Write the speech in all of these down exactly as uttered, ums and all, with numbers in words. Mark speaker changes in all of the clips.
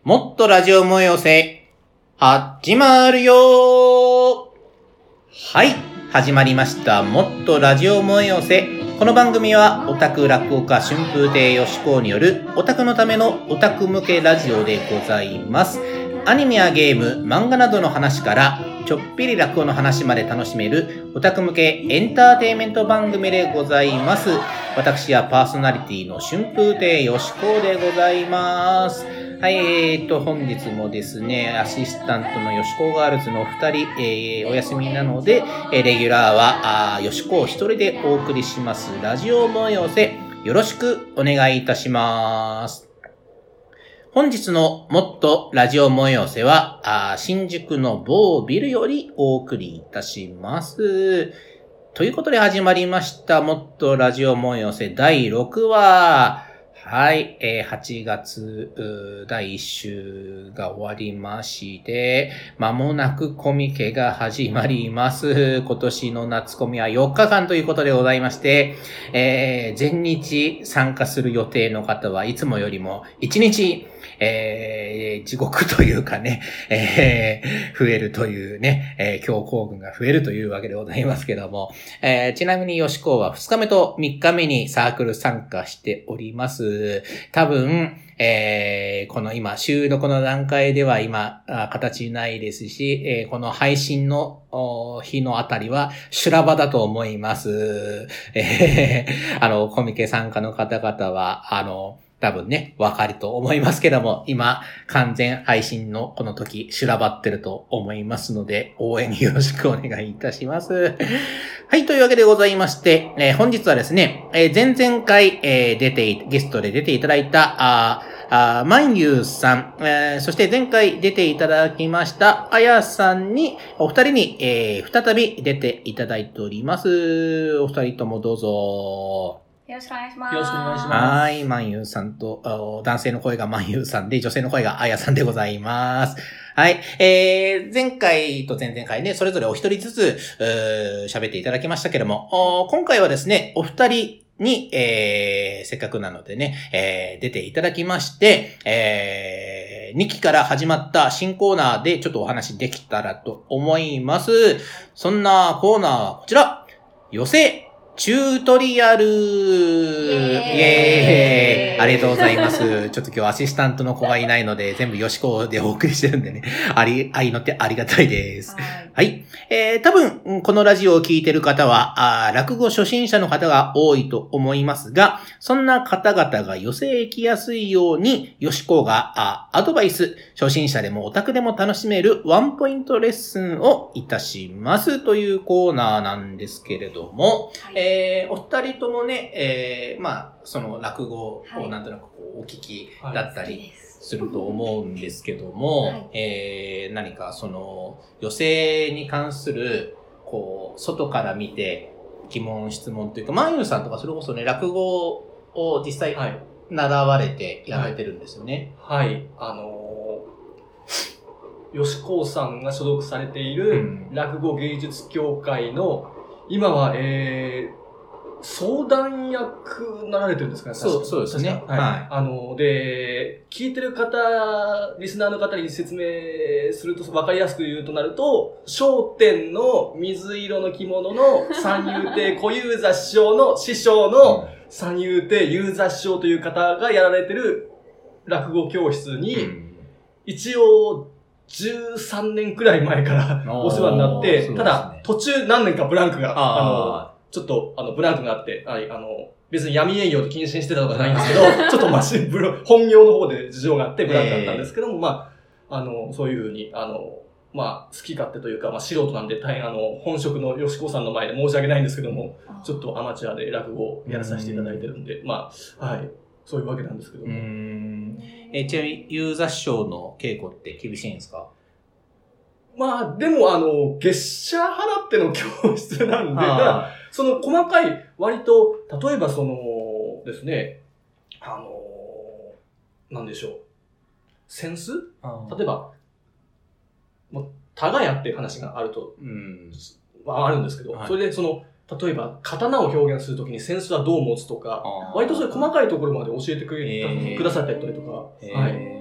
Speaker 1: もっとラジオ催せ、始まるよー。はい、始まりました。もっとラジオ催せ。この番組は、オタク落語家春風亭よしこうによる、オタクのためのオタク向けラジオでございます。アニメやゲーム、漫画などの話から、ちょっぴり落語の話まで楽しめる、オタク向けエンターテインメント番組でございます。私はパーソナリティの春風亭よしこうでございます。はい、えーと、本日もですね、アシスタントのよしこうガールズのお二人、えー、お休みなので、レギュラーは、あよしこう一人でお送りします。ラジオ催せ、よろしくお願いいたします。本日のもっとラジオ催せは、あ新宿の某ビルよりお送りいたします。ということで始まりました、もっとラジオ催せだいろくわ。はい、えー、はちがつだいいっ週が終わりまして、まもなくコミケが始まります。今年の夏コミはよっかかんということでございまして、えー、全日参加する予定の方はいつもよりもいちにち、えー、地獄というかね、えー、増えるというね、えー、強行軍が増えるというわけでございますけども、えー、ちなみによしこうはふつかめとみっかめにサークル参加しております。多分、えー、この今収録の段階では今形ないですし、えー、この配信の日のあたりは修羅場だと思います。えー、あのコミケ参加の方々はあの多分ね、わかると思いますけども、今、完全配信のこの時、修羅場ってると思いますので、応援よろしくお願いいたします。はい、というわけでございまして、えー、本日はですね、えー、前々回、えー、出て、ゲストで出ていただいた、ああマンユーさん、えー、そして前回出ていただきました、あやさんに、お二人に、えー、再び出ていただいております。お二人ともどうぞ。
Speaker 2: よろしくお願いします。
Speaker 3: よろしくお願いします。
Speaker 1: はい、マンユーさんと、男性の声がマンユーさんで、女性の声があやさんでございます。はい、えー、前回と前々回ね、それぞれお一人ずつ、喋っていただきましたけども、今回はですね、お二人に、えー、せっかくなのでね、えー、出ていただきまして、えー、にきから始まった新コーナーでちょっとお話できたらと思います。そんなコーナーはこちら、寄せチュートリアルイエーイありがとうございます。ちょっと今日アシスタントの子がいないので、全部よしこでお送りしてるんでね、あり、あいのってありがたいです。はい。はい、えー、多分、このラジオを聞いている方は、あ落語初心者の方が多いと思いますが、そんな方々が寄せ行きやすいように、よしこがあアドバイス、初心者でもオタクでも楽しめるワンポイントレッスンをいたしますというコーナーなんですけれども、はい、えー、お二人ともね、えー、まあ、その落語をなんとなくこうお聞きだったりすると思うんですけども、はい、えー、何かその寄席に関するこう外から見て疑問質問というか、マンユーさんとかそれこそね、落語を実際習われてやられてるんですよね。
Speaker 3: はい、はい、あのー、よしこうさんが所属されている落語芸術協会の、今はえー相談役なられてるんですかね。
Speaker 1: そう、そうですね。
Speaker 3: はい。はい、あの、で、聞いてる方、リスナーの方に説明すると、わかりやすく言うとなると、笑点の水色の着物の三遊亭小遊三師匠の師匠の三遊亭遊三師匠という方がやられてる落語教室に、一応、じゅうさんねんくらい前からお世話になって、ね、ただ、途中何年かブランクが、あの、ちょっと、あの、ブランクがあって、はい、あの、別に闇営業と謹慎してたとかじゃないんですけど、ちょっとマシンブロ、本業の方で事情があってブランクだったんですけども、えー、まあ、あの、そういうふうに、あの、まあ、好き勝手というか、まあ、素人なんで大変、あの、本職のよしこさんの前で申し訳ないんですけども、ちょっとアマチュアで落語をやらさせていただいてるんで、まあ、はい、そういうわけなんですけども。うー
Speaker 1: んえー、ちなみに、遊三師匠の稽古って厳しいんですか？
Speaker 3: まあ、でも、あの、月謝払っての教室なんで、だからその細かい、割と、例えばそのですね、あの、なんでしょう。扇子？例えば、もう、タガヤっていう話があると、うん、あるんですけど、はい、それでその、例えば、刀を表現するときに扇子はどう持つとか、割とそういう細かいところまで教えてくれ、えー、くださったりとか、はい。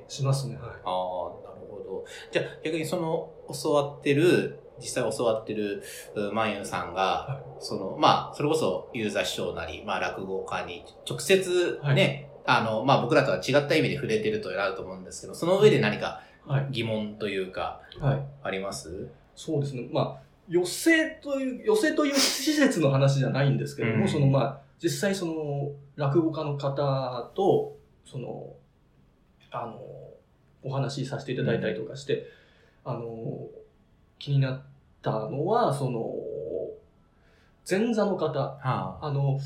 Speaker 3: しますね。はい。
Speaker 1: ああ、なるほど。じゃあ逆にその教わってる、実際教わってるまゆさんが、はい、その、まあ、それこそユーザー師匠なり、まあ落語家に直接ね、はい、あの、まあ僕らとは違った意味で触れてるとなると思うんですけど、その上で何か疑問というか、はい、あります？はい、
Speaker 3: そうですね。まあ、寄席という、寄席という施設の話じゃないんですけれども、うん、そのまあ、実際その落語家の方と、その、あの、お話しさせていただいたりとかして、うん、あの、気になったのは、その、前座の方、はあ、あの、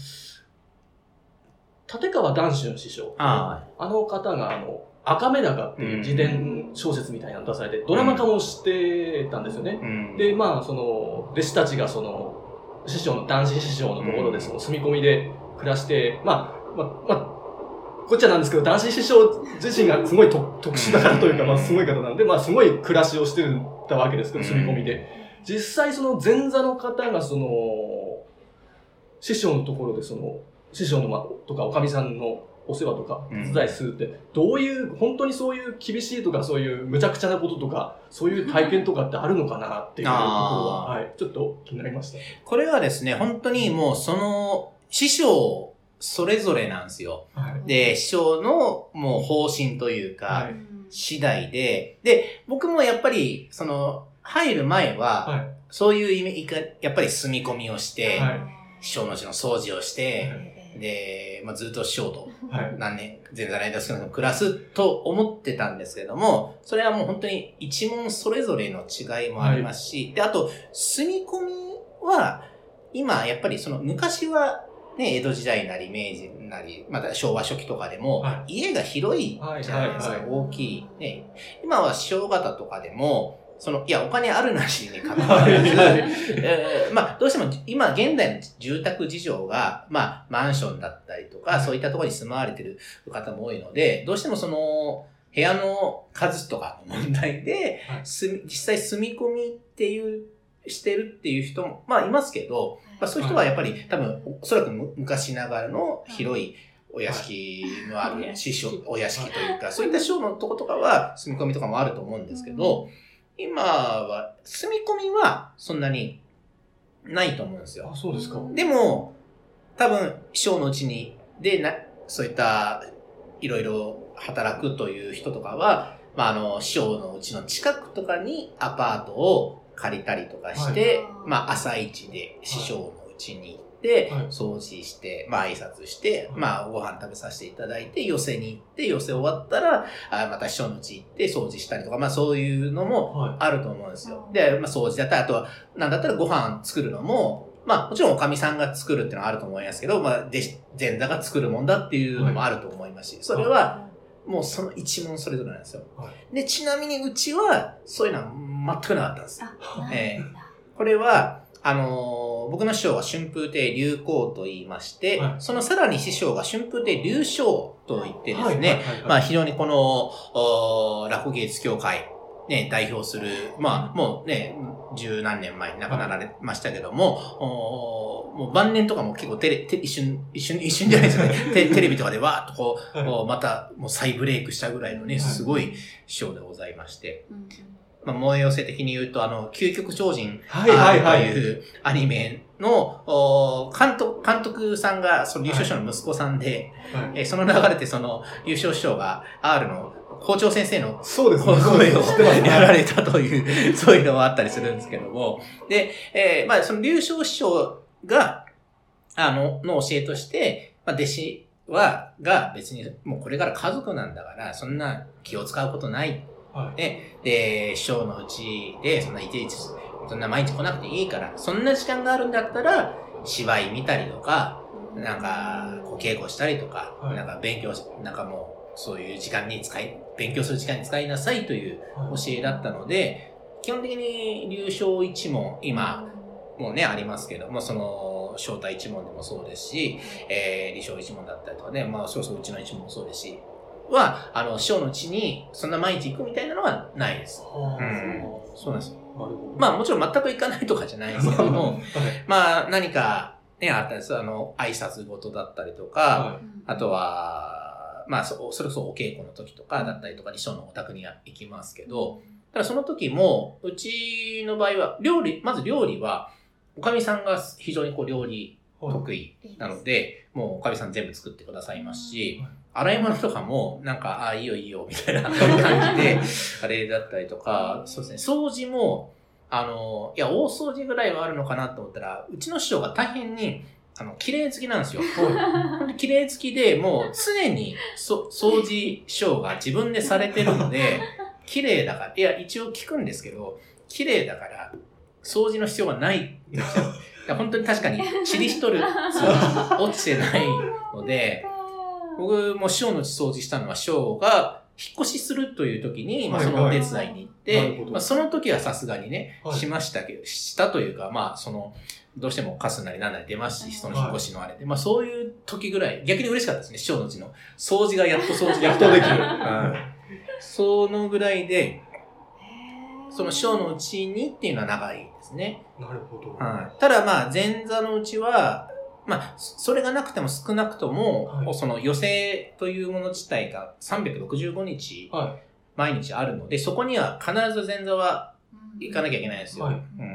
Speaker 3: 立川談春師匠、はあ、あの方が、あの、赤目高っていう自伝小説みたいなの出されて、ドラマ化もしてたんですよね。うん、で、まあ、その、弟子たちがその、師匠の、男子師匠のところで、その、住み込みで暮らして、まあ、まあ、まあ、こっちはなんですけど、男子師匠自身がすごい特殊な方というか、まあ、すごい方なんで、まあ、すごい暮らしをしてたわけですけど、住み込みで。実際、その、前座の方が、その、師匠のところで、その、師匠の、まあ、とか、おかみさんの、お世話とか手伝いするって、どういう、本当にそういう厳しいとか、そういう無茶苦茶なこととか、そういう体験とかってあるのかなっていうところは、はい、ちょっと気になりました。
Speaker 1: これはですね、本当にもうその、師匠それぞれなんですよ。はい、で、師匠のもう方針というか、はい、次第で、で、僕もやっぱり、その、入る前は、はい、そういう意味、やっぱり住み込みをして、はい、師匠のうちの掃除をして、はいで、まあ、ずっと師匠と何年、前座の間少なくとも暮らすと思ってたんですけども、それはもう本当に一門それぞれの違いもありますし、はい、で、あと、住み込みは、今、やっぱりその昔はね、江戸時代なり明治なり、また昭和初期とかでも、はい、家が広いじゃないですか、はいはいはい、大きい、ね。今は師匠方とかでも、その、いや、お金あるなしに関わらず、えー、まあ、どうしても、今、現代の住宅事情が、まあ、マンションだったりとか、そういったところに住まわれてる方も多いので、どうしてもその、部屋の数とかの問題で、はい、実際住み込みっていう、してるっていう人も、まあ、いますけど、まあ、そういう人はやっぱり、多分、おそらく昔ながらの広い、お屋敷のある師匠、お屋敷というか、そういった師匠のとことかは、住み込みとかもあると思うんですけど、今は、住み込みはそんなにないと思うんですよ。
Speaker 3: あ、そうですか。
Speaker 1: でも、多分、師匠のうちに、で、な、そういった、いろいろ働くという人とかは、まあ、あの、師匠のうちの近くとかにアパートを借りたりとかして、はい、まあ、朝一で師匠のうちに行って、はい、掃除して、まあ、挨拶して、はい、まあ、ご飯食べさせていただいて、寄席に行って、寄席終わったら、あまた師匠のうち行って掃除したりとか、まあ、そういうのもあると思うんですよ。はい、で、まあ、掃除だったら、あとは、なんだったらご飯作るのも、まあ、もちろんおかみさんが作るっていうのはあると思いますけど、まあ、弟子、前座が作るもんだっていうのもあると思いますし、それは、もうその一問それぞれなんですよ。はい、で、ちなみにうちは、そういうのは全くなかったんです。えー、これは、あのー、僕の師匠は春風亭流行と言いまして、はい、そのさらに師匠が春風亭流昇と言ってですね、まあ非常にこの、落語芸術協会、ね、代表する、まあもうね、十何年前に亡くなられましたけども、はい、もう晩年とかも結構テレ、テ一瞬、一瞬、一瞬じゃないですかね、テ, テレビとかでわーっとこう、はい、またもう再ブレイクしたぐらいのね、すごい師匠でございまして、はい、まあ、萌え寄せ的に言うと、あの、究極超人、はいはいはい、というアニメの、監督、監督さんが、その優勝師匠の息子さんで、はいはい、えその流れてその、優勝師匠が R の校長先生の
Speaker 3: そうです
Speaker 1: ね、声をやられたという、そういうのもあったりするんですけども、で、えー、まあ、その優勝師匠が、あの、の教えとして、まあ、弟子は、が別に、もうこれから家族なんだから、そんな気を使うことない。はい、ね、で、師匠のうちで、そんないちいち、そんな毎日来なくていいから、そんな時間があるんだったら、芝居見たりとか、なんか、こう稽古したりとか、はい、なんか勉強し、なんかもう、そういう時間に使い、勉強する時間に使いなさいという教えだったので、基本的に流昇一門、今、もうね、ありますけども、その、正太一門でもそうですし、えー、理想一門だったりとかね、まあ、そうそううちの一門もそうですし、は、あの、師匠のうちに、そんな毎日行くみたいなのはないです。うん。そうなんですよ。まあ、もちろん全く行かないとかじゃないですけども、はい、まあ、何か、ね、あったんです。あの、挨拶事だったりとか、はい、あとは、 まあそ、それこそお稽古の時とかだったりとかに師匠のお宅に行きますけど、ただその時も、うちの場合は、料理、まず料理は、おかみさんが非常にこう料理得意なので、もうおかみさん全部作ってくださいますし、洗い物とかも、なんか、ああ、いいよいいよ、みたいな感じで、あれだったりとか、そうですね、掃除も、あの、いや、大掃除ぐらいはあるのかなと思ったら、うちの師匠が大変に、あの、綺麗好きなんですよ。綺麗好きで、もう常にそ掃除師匠が自分でされてるので、綺麗だから、いや、一応聞くんですけど、綺麗だから、掃除の必要がない。いや本当に確かに、チリしとる、落ちてないので、僕も師匠のうち掃除したのは師匠が引っ越しするという時に、まあ、そのお手伝いに行って、はいはい、まあ、その時はさすがにね、はい、しましたけど、したというか、まあ、その、どうしてもカスなりなんなり出ますし、その引っ越しのあれで、はい、まあそういう時ぐらい、逆に嬉しかったですね、師匠のうちの。掃除がやっと掃除やっとできる。そのぐらいで、その師匠のうちにっていうのは長いですね。
Speaker 3: なるほど。
Speaker 1: はい、ただまあ前座のうちは、まあ、それがなくても少なくとも、はい、その寄席というもの自体がさんびゃくろくじゅうごにち、毎日あるので、そこには必ず前座は行かなきゃいけないんですよ。はい、うん、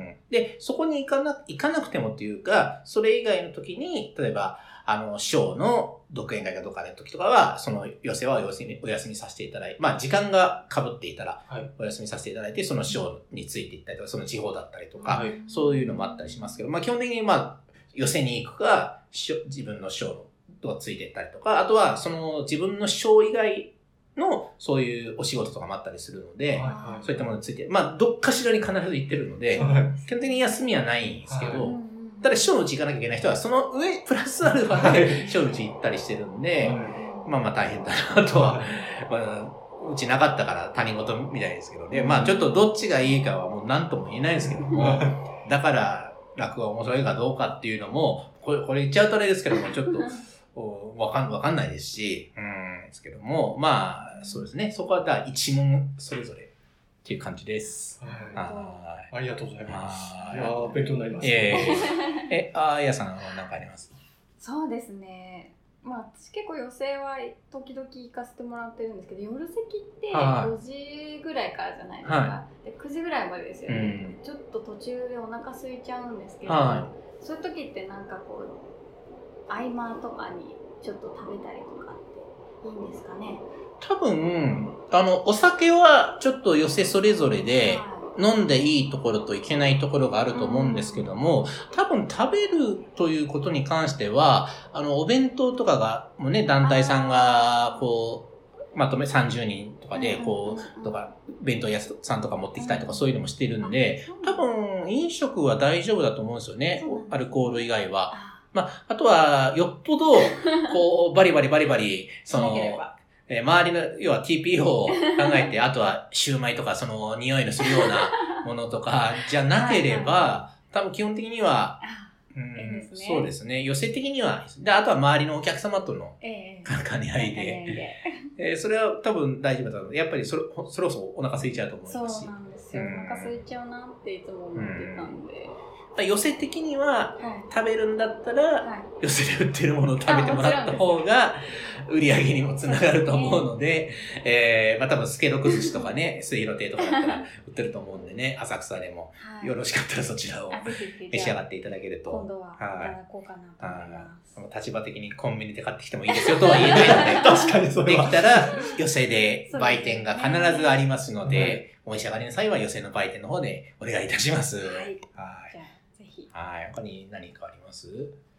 Speaker 1: で、そこに行かな、行かなくてもっていうか、それ以外の時に、例えば、あの、師匠の独演会がどっかの時とかは、その寄席はお休み、お休みさせていただいて、まあ時間が被っていたら、お休みさせていただいて、その師匠についていったりとか、その地方だったりとか、はい、そういうのもあったりしますけど、まあ基本的にまあ、寄席に行くか、自分の師匠とついていったりとか、あとはその自分の師匠以外のそういうお仕事とかもあったりするので、はいはい、そういったものについて、まあどっかしらに必ず行ってるので、はい、基本的に休みはないんですけど、はい、ただ師匠のうち行かなきゃいけない人はその上プラスアルファで師匠のうち行ったりしてるんで、はい、まあまあ大変だなとは、はい、まあ、うちなかったから他人事みたいですけどね、まあちょっとどっちがいいかはもう何とも言えないんですけども、だから落語が面白いかどうかっていうのも、これ、これ言っちゃうとあれですけども、ちょっと、わかん、わかんないですし、うん、ですけども、まあ、そうですね。そこはだ一問それぞれっていう感じです。
Speaker 3: はい。ありがとうございます。いやー、勉強になります。
Speaker 1: えー、え、あやさんは何かあります？
Speaker 2: そうですね。まあ、私結構寄席は時々行かせてもらってるんですけど、夜席ってごじぐらいからじゃないですか。はい、でくじぐらいまでですよね、うん。ちょっと途中でお腹空いちゃうんですけど、はい、そういう時ってなんかこう、合間とかにちょっと食べたりとかっていいんですかね？
Speaker 1: 多分、あの、お酒はちょっと寄席それぞれで、はい飲んでいいところといけないところがあると思うんですけども、多分食べるということに関しては、あの、お弁当とかが、もうね、団体さんが、こう、まとめさんじゅうにんとかで、こう、とか、弁当屋さんとか持ってきたりとかそういうのもしてるんで、多分、飲食は大丈夫だと思うんですよね。アルコール以外は。まあ、あとは、よっぽど、こう、バリバリバリバリ、その、えー、周りの、要は ティーピーオー を考えて、あとはシューマイとかその匂いのするようなものとかじゃなければ、はいはい、多分基本的には、うん、いいですね、そうですね。寄せ的には、で、あとは周りのお客様との兼ね合いで、えー、それは多分大丈夫だと思う。やっぱりそれ、そろそろお腹空いちゃうと思いますし。
Speaker 2: そうなんですよ。うん、お腹空いちゃうなっていつも思ってたんで。
Speaker 1: うん、寄せ的には、食べるんだったら、はい、寄せで売ってるものを食べてもらった方が、売り上げにもつながると思うので、えー、まあ多分、スケロク寿司とかね、水路亭とかだったら売ってると思うんでね、浅草でも、よろしかったらそちらを召し上がっていただけると。
Speaker 2: 今度はいただこうかなと思います。
Speaker 1: はい、立場的にコンビニで買ってきてもいいですよとは言えないので、確かにそれは。できたら、寄せで売店が必ずありますので、お召し上がりの際は寄せの売店の方でお願いいたします。はい。はい。はい。他に何かあります？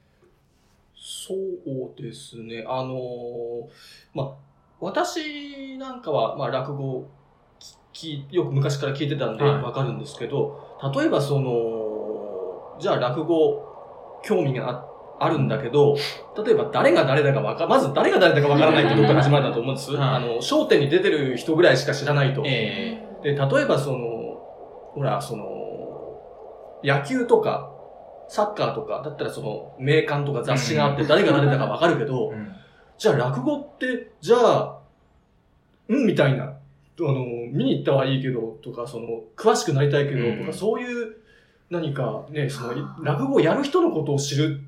Speaker 3: そうですね。あのー、まあ、私なんかは、まあ、落語きよく昔から聞いてたんでわかるんですけど、はい、例えばその、じゃあ落語興味が あ, あるんだけど、例えば誰が誰だかわか、まず誰が誰だかわからないってとこから始まるんだと思うんです。はい、あの、笑点に出てる人ぐらいしか知らないと。えー、で、例えばその、ほら、その、野球とか、サッカーとか、だったらその、名鑑とか雑誌があって誰が誰だかわかるけど、うん、じゃあ落語って、じゃあ、うんみたいな、あの、見に行ったはいいけど、とか、その、詳しくなりたいけど、とか、そういう、何かね、その、落語をやる人のことを知る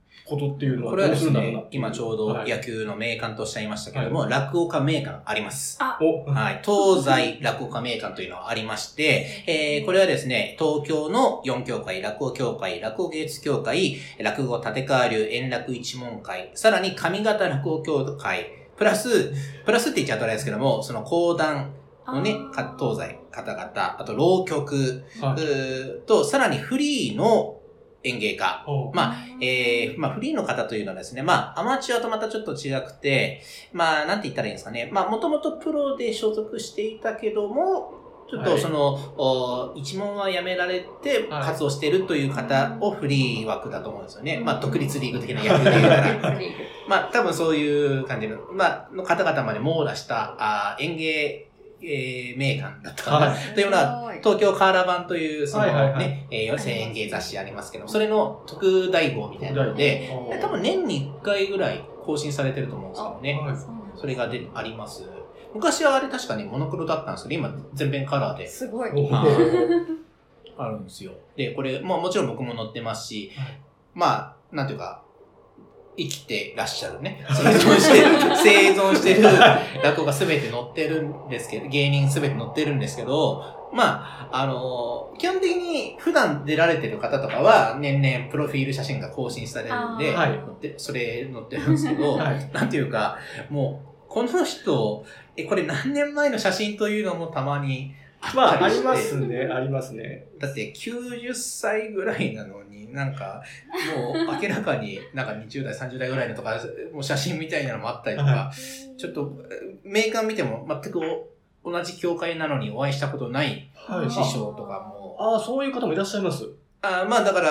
Speaker 3: ことっていうのは
Speaker 1: これはです
Speaker 3: どうするんだろうな
Speaker 1: ね、今ちょうど野球の名鑑とおっしゃいましたけども、はい、落語家名鑑あります。
Speaker 3: お
Speaker 1: はい。東西落語家名鑑というのがありまして、えー、これはですね、東京のよん協会、落語協会、落語芸術協会、落語立川流円楽一門会、さらに上方落語協会、プラス、プラスって言っちゃうとあれですけども、その講談のね、東西方々、あと浪曲、はい、と、さらにフリーの演芸家。まあ、えー、まあ、フリーの方というのはですね、まあ、アマチュアとまたちょっと違くて、まあ、なんて言ったらいいんですかね。まあ、もともとプロで所属していたけども、ちょっとその、はい、一門は辞められて活動しているという方をフリー枠だと思うんですよね。はい、まあ、独立リーグ的な野球で言うから。まあ、多分そういう感じの、まあ、の方々まで網羅した、あ演芸、えー、名鑑だったかな、はい、というのは、東京カーラ版という、そのね、はいはいはい、えー、寄せ演芸雑誌ありますけど、それの特大号みたいなので、多分年にいっかいぐらい更新されてると思うんですけどね。はい、それがであります。昔はあれ確かにモノクロだったんですけど、今全編カラーで。
Speaker 2: すごい。
Speaker 1: あるんですよ。で、これ、まあもちろん僕も載ってますし、はい、まあ、なんていうか、生きてらっしゃるね。生存してる、生存してる落語が全て載ってるんですけど、芸人全て載ってるんですけど、まあ、あの、基本的に普段出られてる方とかは年々プロフィール写真が更新されるんで、はい、それ載ってるんですけど、はい、なんていうか、もう、この人、え、これ何年前の写真というのもたまに
Speaker 3: まあ、ありますね、ありますね。
Speaker 1: だってきゅうじゅっさいぐらいなのに、なんか、もう明らかになんかにじゅう代、さんじゅう代ぐらいのとか、もう写真みたいなのもあったりとか、ちょっと、名鑑見ても全く同じ教会なのにお会いしたことない師匠とかも。
Speaker 3: はい、ああ、そういう方もいらっしゃいます。
Speaker 1: あまあ、だから、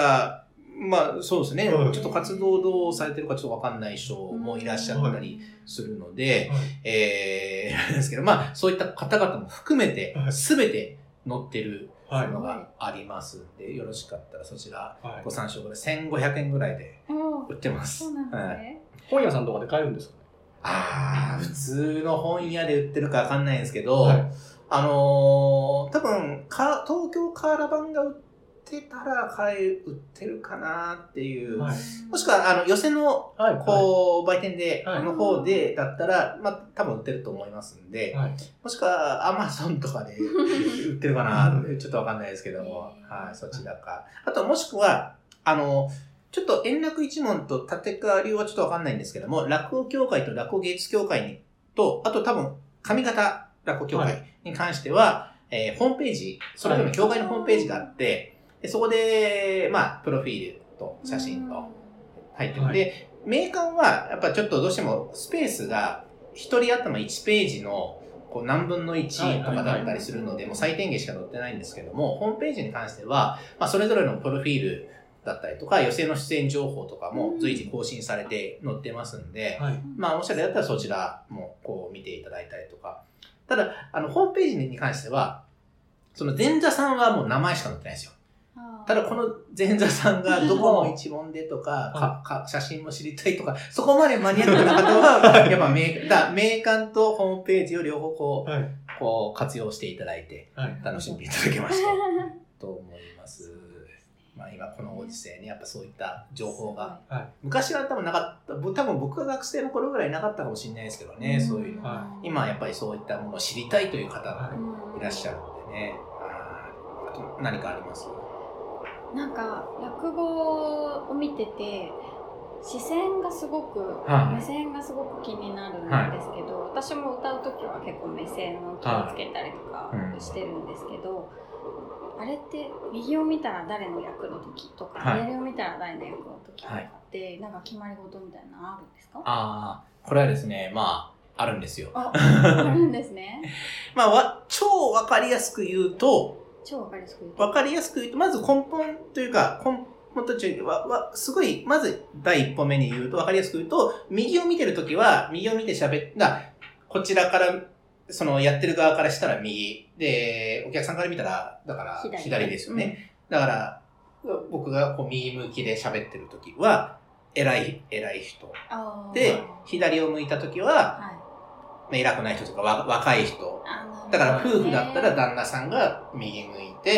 Speaker 1: まあ、そうですね、うん。ちょっと活動どうされてるかちょっとわかんない人もいらっしゃったりするので、はい、えー、ですけど、まあ、そういった方々も含めて、すべて載ってるのがありますんで、はい、よろしかったらそちらご参照ください。せんごひゃくえんぐらいで売ってます。
Speaker 2: そうなんですね。はい、
Speaker 3: 本屋さんとかで買えるんですかね？
Speaker 1: ああ、普通の本屋で売ってるかわかんないんですけど、はい、あのー、多分か、東京カーラ版が売っててたら買え、売ってるかなっていう。はい、もしくは、あの、寄せの、こう、売店で、の方で、だったら、まあ、多分売ってると思いますんで、はい、もしくは、アマゾンとかで売ってるかなちょっとわかんないですけども、はい、そちらか。あと、もしくは、あの、ちょっと円楽一門と立川流はちょっとわかんないんですけども、落語協会と落語芸術協会に、と、あと多分、上方落語協会に関しては、はい、えー、ホームページ、それぞれの協会のホームページがあって、でそこで、まあ、プロフィールと写真と入ってる。はい、で、名鑑は、やっぱちょっとどうしてもスペースが一人頭いちページのこう何分のいちとかだったりするので、もう最低限しか載ってないんですけども、ホームページに関しては、まあ、それぞれのプロフィールだったりとか、寄席の出演情報とかも随時更新されて載ってますんで、はい、まあ、もしあれだったらそちらもこう見ていただいたりとか。ただ、あの、ホームページに関しては、その前座さんはもう名前しか載ってないんですよ。ただこの前座さんがどこの一門でとか、かか写真も知りたいとか、そこまでマニアックな方は、やっぱ名、だ名鑑とホームページを両方こう、はい、こう活用していただいて、楽しんでいただけました、はい、と思います。まあ今このご時世ね、やっぱそういった情報が、はい、昔は多分なかった、多分僕が学生の頃ぐらいなかったかもしれないですけどね、そういうの。はい、今はやっぱりそういったものを知りたいという方がいらっしゃるのでね。あと何かあります？
Speaker 2: なんか落語を見てて視線がすごく、はい、目線がすごく気になるんですけど、はい、私も歌うときは結構目線を気をつけたりとかしてるんですけど、はい、あれって右を見たら誰の役の時とか、はい、左を見たら誰の役の時とかって、はい、なんか決まり事みたいなのあるんですか？
Speaker 1: ああ、これはですね、まああるんですよ。
Speaker 2: あ、あるんですね。
Speaker 1: まあわ超わかりやすく言うと。
Speaker 2: 超わかりやすく言うと。
Speaker 1: わかりやすく言うと、まず根本というか、根本というか、わ、すごい、まず第一歩目に言うと、わかりやすく言うと、右を見てるときは、右を見て喋った、こちらから、そのやってる側からしたら右。で、お客さんから見たら、だから左、左ですよね。うん、だから、僕がこう右向きで喋ってるときは、偉い、偉い人。で、左を向いたときは、はい偉くない人とか若い人。だから夫婦だったら旦那さんが右向いて、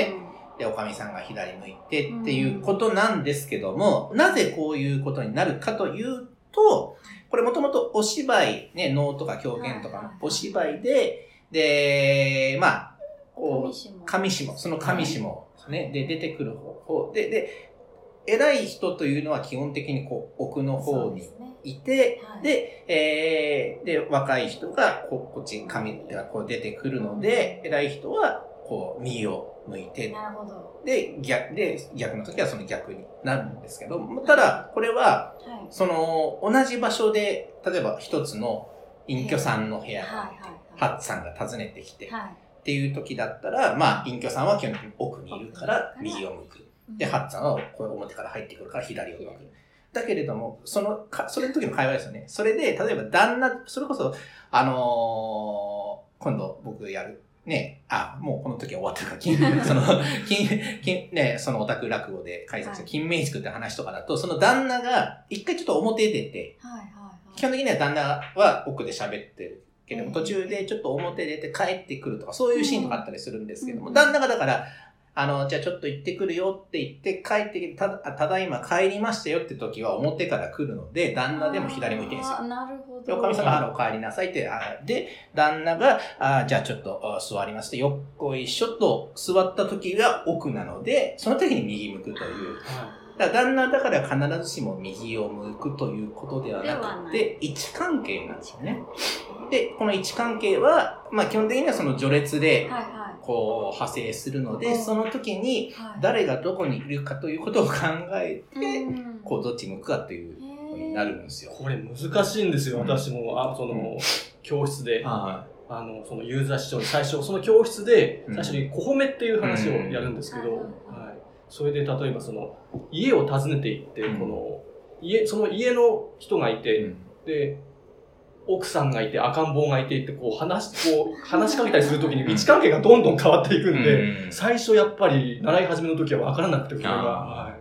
Speaker 1: で、おかみさんが左向いてっていうことなんですけども、うん、なぜこういうことになるかというと、これもともとお芝居、ね、能とか狂言とかのお芝居で、で、まあ、こう、上下、その上下ね、で、出てくる方で、で、偉い人というのは基本的にこう、奥の方にいて、で、はい、で、えー、で、若い人がここっち、上がこう出てくるので、偉い人はこう、右を向いて、
Speaker 2: なるほど。
Speaker 1: で、逆、で、逆の時はその逆になるんですけど、ただ、これは、はい、その、同じ場所で、例えば一つの隠居さんの部屋があって、ハッツさんが訪ねてきて、はい、っていう時だったら、まあ、隠居さんは基本的に奥にいるから右を向く。で、ハッツさんはこれ表から入ってくるから左を向く。だけれども、その、か、それの時の会話ですよね。それで、例えば旦那、それこそ、あのー、今度僕やる。ね、あ、もうこの時は終わってるから、金、その、金、金、ね、そのオタク落語で開催した金明宿って話とかだと、その旦那が一回ちょっと表出て、はいはいはい、基本的には旦那は奥で喋ってるけども、途中でちょっと表出て帰ってくるとか、そういうシーンとかあったりするんですけども、うん、旦那がだから、あの、じゃあちょっと行ってくるよって言って帰ってきて、た、ただいま帰りましたよって時は表から来るので、旦那でも左向いてるんですよ。
Speaker 2: なるほど。
Speaker 1: で、おかみさんが、あの、お帰りなさいって、あで、旦那が、あじゃあちょっと座りますと、よっこいしょと座った時が奥なので、その時に右向くという。だから旦那だから必ずしも右を向くということではなくて、位置関係なんですよね。で、この位置関係は、まあ基本的にはその序列で、はいはいこう派生するので、その時に誰がどこにいるかということを考えて、こうどっち向くかというふうになるんですよ。
Speaker 3: これ難しいんですよ、私も。あその、教室で、あの、そのユーザー視聴に最初、その教室で最初に小褒めっていう話をやるんですけど、はい、それで例えばその、家を訪ねていって、この、家、その家の人がいて、で、奥さんがいて、赤ん坊がいてって、こう話、こう話しかけたりするときに位置関係がどんどん変わっていくんで、うん、最初やっぱり習い始めの時は分からなくて、これが。はい、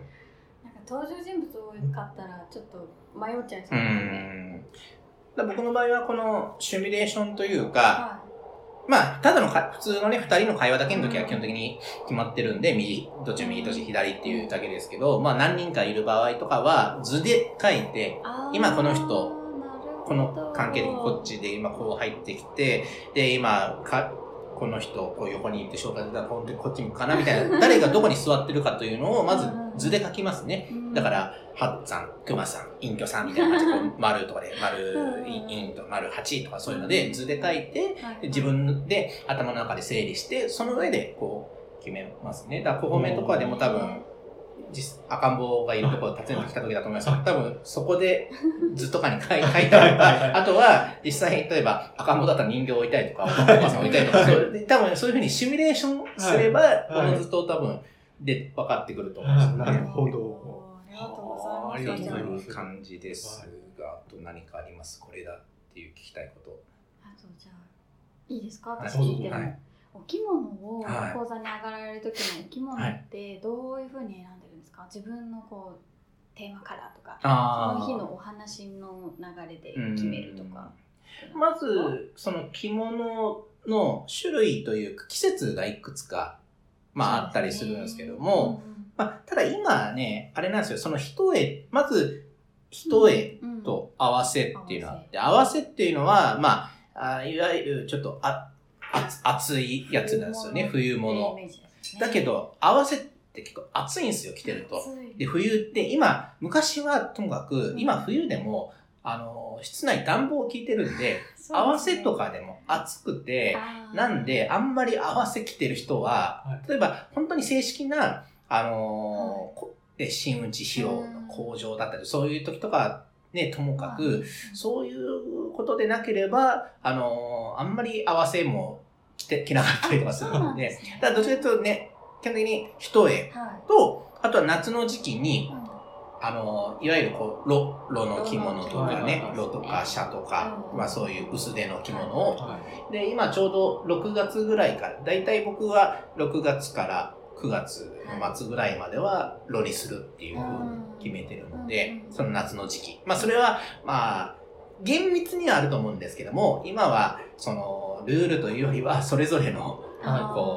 Speaker 2: なんか登場人物多かったら、ちょっと迷っちゃいそうですね。
Speaker 1: だ僕の場合はこのシミュレーションというか、はい、まあ、ただのか普通のね、二人の会話だけの時は基本的に決まってるんで、右、どっち右、どっち左っていうだけですけど、まあ何人かいる場合とかは図で書いて、今この人、この関係でこっちで今こう入ってきて、で、今、か、この人、こう横に行って紹介したらこっち向くかなみたいな、誰がどこに座ってるかというのをまず図で書きますね。だから、ハッツさん、クマさん、隠居さんみたいな感じで、こう丸とかで、丸インと丸はちとかそういうので図で書いて、自分で頭の中で整理して、その上でこう決めますね。だから小褒めとかでも多分、実赤ん坊がいるところを訪ねてきた時だと思います。多分そこで図とかに書いてあるか、あとは実際例えば赤ん坊だったら人形を置いたりとか、お母さんを置いたりとか、多分そういうふうにシミュレーションすれば、この図と多分で分かってくると思います。
Speaker 3: なるほど。
Speaker 2: ありがとうございます。
Speaker 1: ありがとうございます。感じですが、あと何かあります？これだっていう聞きたいこと。
Speaker 2: あとじゃあいいですか？私聞いても。お着物を講座に上がられる時のお着物ってどういうふうに選んでるんですか？自分のこうテーマカラーとか、その日のお話の流れで決めるとか。
Speaker 1: まずその着物の種類というか季節がいくつか、まあ、あったりするんですけども、うんまあ、ただ今ねあれなんですよ、その一重まず一重と合わせっていうのがあって、合わせっていうのはまあ、あいわゆるちょっとあ暑いやつなんですよね、冬物。だけど、合わせって結構暑いんですよ、着てると。で、冬って今、昔はともかく、今冬でも、あの、室内暖房効いてるんで、合わせとかでも暑くて、なんで、あんまり合わせ着てる人は、例えば、本当に正式な、あの、真打ち披露の工場だったり、そういう時とか、ね、ともかく、そういうことでなければ、あの、あんまり合わせも着て、着なかったりとかするので、だからどちらかというとね、基本的に一重と、あとは夏の時期に、あの、いわゆるこう、ロ、ロの着物とかね、ロとかシャとか、まあそういう薄手の着物を、で、今ちょうどろくがつぐらいから、だいたい僕はろくがつからくがつの末ぐらいまではロにするっていうふうに決めてるので、その夏の時期。まあそれは、まあ、厳密にはあると思うんですけども、今は、その、ルールというよりは、それぞれの、こう、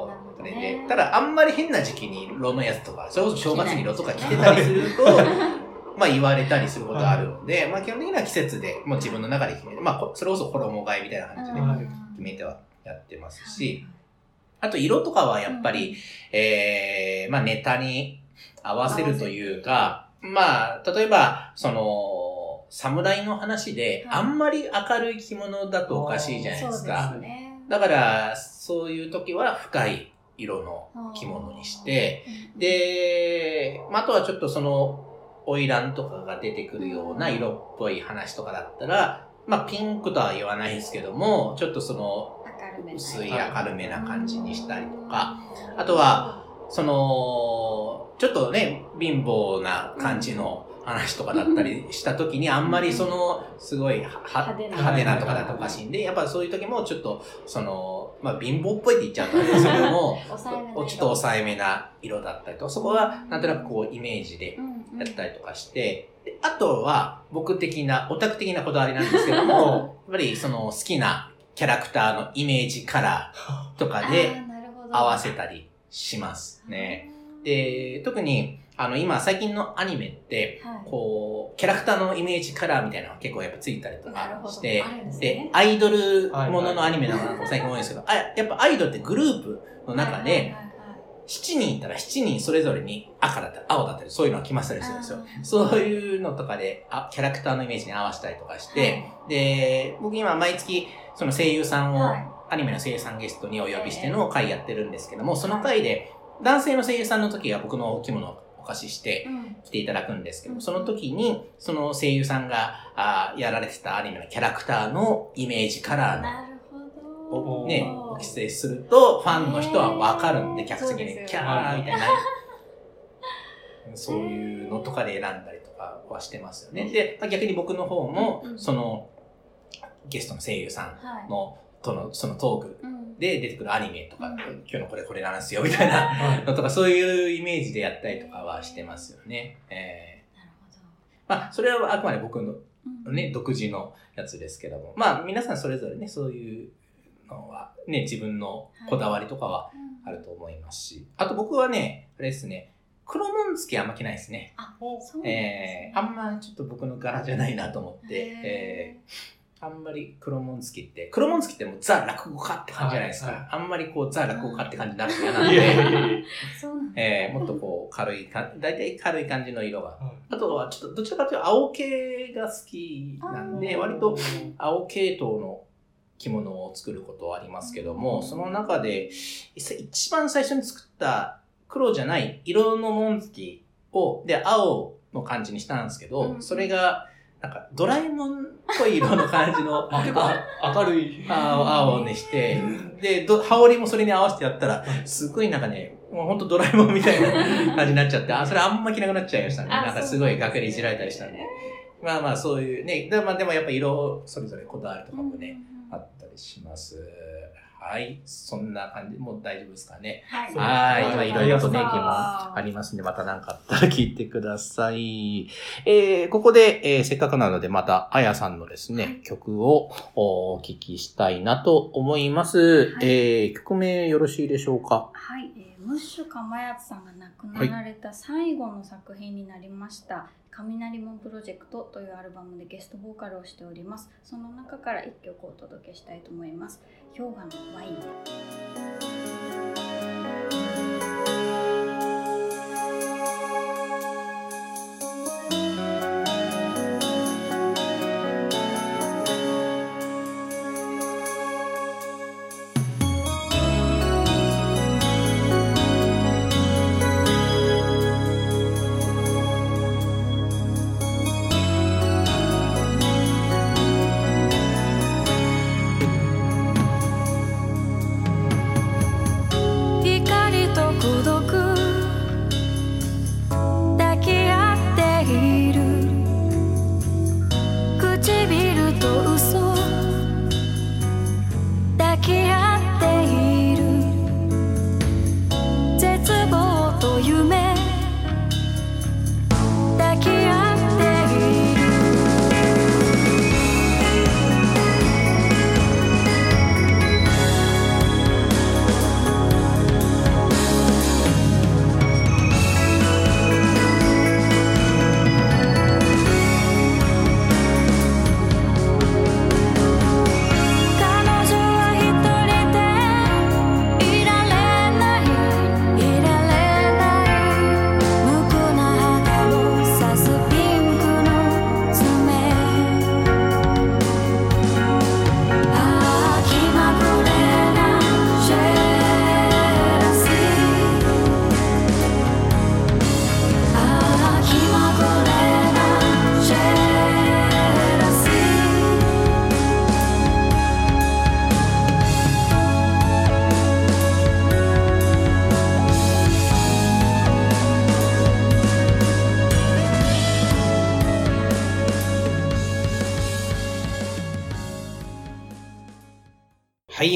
Speaker 1: れで。ただ、あんまり変な時期に色のやつとか、それこそ正月に色とか着てたりすると、まあ言われたりすることあるので、まあ基本的には季節でもう自分の中で決めて、まあそれこそ衣替えみたいな感じで決めてはやってますし、あと色とかはやっぱり、えー、まあネタに合わせるというか、まあ例えば、その、侍の話で、あんまり明るい着物だとおかしいじゃないですか。そうですね。だから、そういう時は深い色の着物にして、で、まあ、あとはちょっとその、花魁とかが出てくるような色っぽい話とかだったら、まあ、ピンクとは言わないですけども、ちょっとその、薄い明るめな感じにしたりとか、あとは、その、ちょっとね、貧乏な感じの話とかだったりした時に、あんまりその、すごい派手なとかだとおかしいんで、やっぱそういう時もちょっと、その、まあ貧乏っぽいって言っちゃうとあれですけども、ちょっと抑えめな色だったりとか、そこはなんとなくこうイメージでやったりとかして、であとは僕的な、オタク的なこだわりなんですけども、やっぱりその好きなキャラクターのイメージカラーとかで合わせたりしますね。で、特に、あの、今、最近のアニメって、はい、こう、キャラクターのイメージカラーみたいなのが結構やっぱついたりとかして、で、ね、アイドルもののアニメなんか最近多いんですけど、はいはい、あ、やっぱアイドルってグループの中で、しちにんいたらしちにんそれぞれに赤だったり青だったりそういうのが決まったりするんですよ。そういうのとかであ、キャラクターのイメージに合わせたりとかして、はい、で、僕今毎月その声優さんを、はい、アニメの声優さんゲストにお呼びしての回やってるんですけども、その回で男性の声優さんの時は僕のお着物をお貸しして来ていただくんですけど、うん、その時にその声優さんがあやられてたアニメのキャラクターのイメージカラーのをね、お着せするとファンの人はわかるんで、客席でキャーみたいな、そういうのとかで選んだりとかはしてますよね。で、逆に僕の方もそのゲストの声優さんのとのそのトークで出てくるアニメとか、うん、今日のこれこれなんですよみたいなのとか、そういうイメージでやったりとかはしてますよね。えー、なるほど。まあそれはあくまで僕のね、うん、独自のやつですけども、まあ皆さんそれぞれね、そういうのはね、自分のこだわりとかはあると思いますし、はい、あと僕はね、あれですね、黒紋付きあんま着ないですね。あ、そうなんですね。えー、あんまちょっと僕の柄じゃないなと思って、えーあんまり黒紋付きって、黒紋付きってもうザ落語家って感じじゃないですか。はいはい、あんまりこうザ落語家って感じになると嫌なので、えー、もっとこう軽いか、だいたい軽い感じの色が。はい、あとはちょっとどちらかというと青系が好きなんで、割と青系統の着物を作ることはありますけども、その中で一番最初に作った黒じゃない色の紋付きを、で青の感じにしたんですけど、それがなんかドラえもんっぽい色の感じの
Speaker 3: 結構明るい
Speaker 1: 青青にして、で羽織もそれに合わせてやったらすごいなんかね、もうほんとドラえもんみたいな感じになっちゃって、あそれあんま着なくなっちゃいましたね。なんかすごい学でいじられたりしたんで、まあまあそういうね、でもでもやっぱ色それぞれこだわりとかもね、うん、あったりします。はい、そんな感じ、もう大丈夫ですかね。はい。はい。いろいろとね、意見もありますんで、また何かあったら聞いてください。えー、ここで、えー、せっかくなので、また、あやさんのですね、はい、曲をお聞きしたいなと思います。はい、えー、曲名よろしいでしょうか。
Speaker 2: はい。えー、ムッシュかまやつさんが亡くなられた最後の作品になりました。はい、雷門プロジェクトというアルバムでゲストボーカルをしております。その中から一曲をお届けしたいと思います。氷河のワイン。 、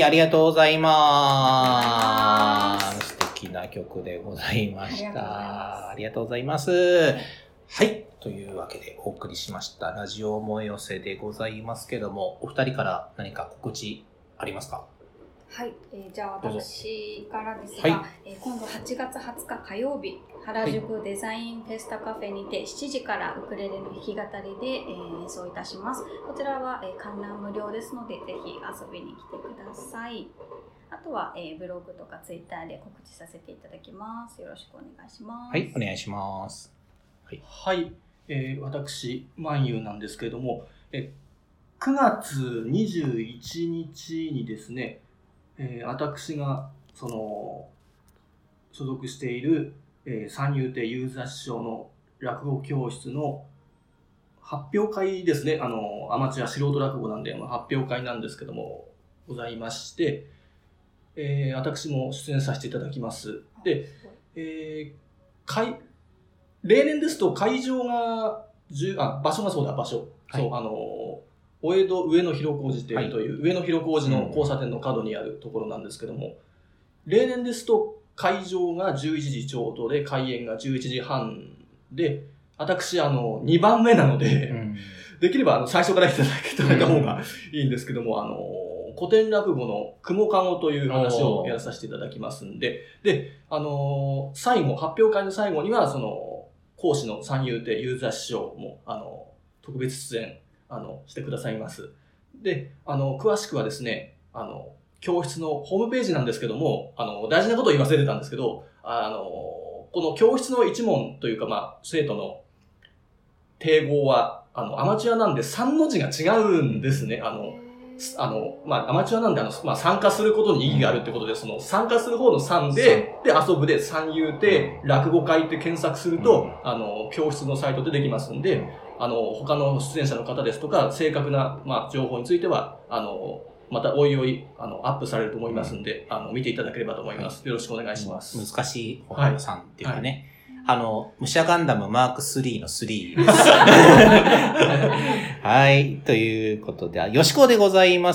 Speaker 1: ありがとうございます。素敵な曲でございました。ありがとうございます。はい。というわけでお送りしましたラジオもよせでございますけども、お二人から何か告知ありますか？
Speaker 2: はい、えー、じゃあ私からですが、はい、えー、今度はちがつはつか火曜日、原宿デザインフェスタカフェにてしちじからウクレレの弾き語りで、えー、演奏いたします。こちらは、えー、観覧無料ですので、ぜひ遊びに来てください。あとは、えー、ブログとかツイッターで告知させていただきます。よろしくお願いします。
Speaker 1: はい、お願いします。
Speaker 3: はい、はい、えー、私、万有なんですけれども、えくがつにじゅういちにちにですね、えー、私がその所属している、えー、三遊亭遊座師匠の落語教室の発表会ですね。あのアマチュア素人落語なんで発表会なんですけどもございまして、えー、私も出演させていただきます。で、えー、会例年ですと会場があ場所がそうだ場所、はい、そうあのお江戸上野広小路店という、はい、上野広小路の交差点の角にあるところなんですけども、うん、例年ですと会場がじゅういちじちょうどで開演がじゅういちじはんで、私あのにばんめなので、うん、できればあの最初からいただけた方がいいんですけども、うん、あの古典落語の雲かごという話をやらさせていただきますんで、であの最後発表会の最後にはその講師の三遊亭遊座師匠もあの特別出演あのしてくださいます。で、あの詳しくはですね、あの教室のホームページなんですけども、あの大事なことを言い忘れてたんですけど、あのこの教室の一問というか、まあ生徒の定号はあのアマチュアなんでさんの字が違うんですね。あのあのまあアマチュアなんであのまあ参加することに意義があるってことで、その参加する方のさんでで遊ぶで三遊亭落語会って検索すると、あの教室のサイトでできますんで。あの他の出演者の方ですとか正確な、まあ、情報についてはあのまたおいおいあのアップされると思いますので、あの見ていただければと思います。よろしくお願いします。
Speaker 1: 難しいお花さんっていうかね、はいはい、あの武者ガンダムマークスリーのスリーです。はい、ということで、よしこでございます。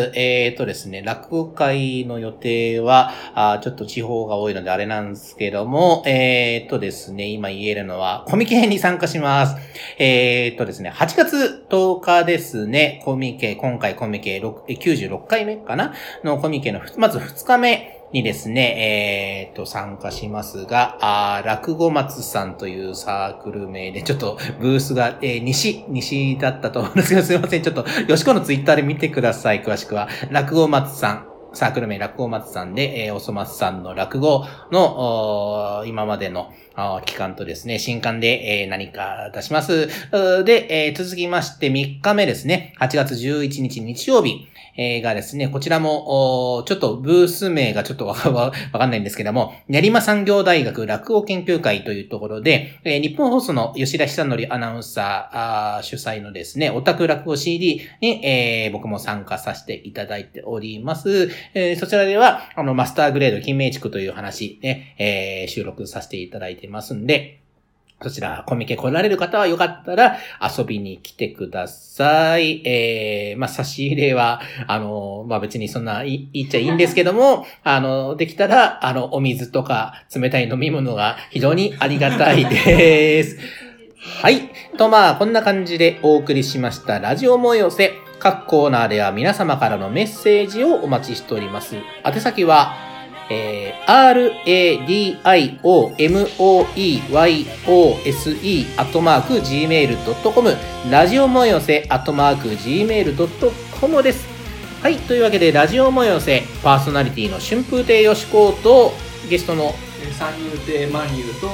Speaker 1: えっとですね、落語会の予定はあちょっと地方が多いのであれなんですけども、えっとですね、今言えるのはコミケに参加します。えっとですね、はちがつとおかですね、コミケ、今回コミケきゅうじゅうろっかいめかなのコミケの、まずふつかめにですね、えっと、参加しますが、あ落語松さんというサークル名で、ちょっとブースが、えー、西、西だったと思うんですけど、すいません。ちょっと、よしこのツイッターで見てください。詳しくは。落語松さん。サークル名落語松さんで、えー、おそ松さんの落語の、今までの期間とですね、新刊で、えー、何か出します。で、えー、続きましてみっかめですね、はちがつじゅういちにち日曜日、えー、がですね、こちらも、ちょっとブース名がちょっとわか、わかんないんですけども、練馬産業大学落語研究会というところで、えー、日本放送の吉田久典アナウンサー主催のですね、オタク落語 シーディー に、えー、僕も参加させていただいております。えー、そちらでは、あの、マスターグレード金明地区という話ね、えー、収録させていただいてますんで、そちら、コミケ来られる方はよかったら遊びに来てください。えー、まあ、差し入れは、あの、まあ、別にそんな言っちゃいいんですけども、あの、できたら、あの、お水とか冷たい飲み物が非常にありがたいです。はい。と、まあ、こんな感じでお送りしましたラジオもよせ。各コーナーでは皆様からのメッセージをお待ちしております。宛先は、えー、アールエーディーアイオーエムオーイーワイオーエスイー アットマーク ジーメールドットコム ラジオもよせアットマーク ジーメールドットコム です。はい。というわけで、ラジオもよせパーソナリティの春風亭よしことゲストの
Speaker 3: 三遊亭万有と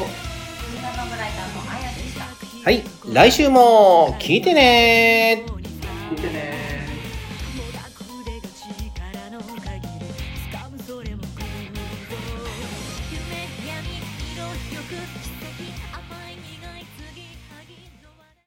Speaker 1: はい。来週も聞いてねー。
Speaker 3: 聞いてね